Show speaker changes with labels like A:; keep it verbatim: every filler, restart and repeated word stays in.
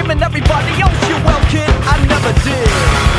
A: giving everybody else your well, kid, I never did.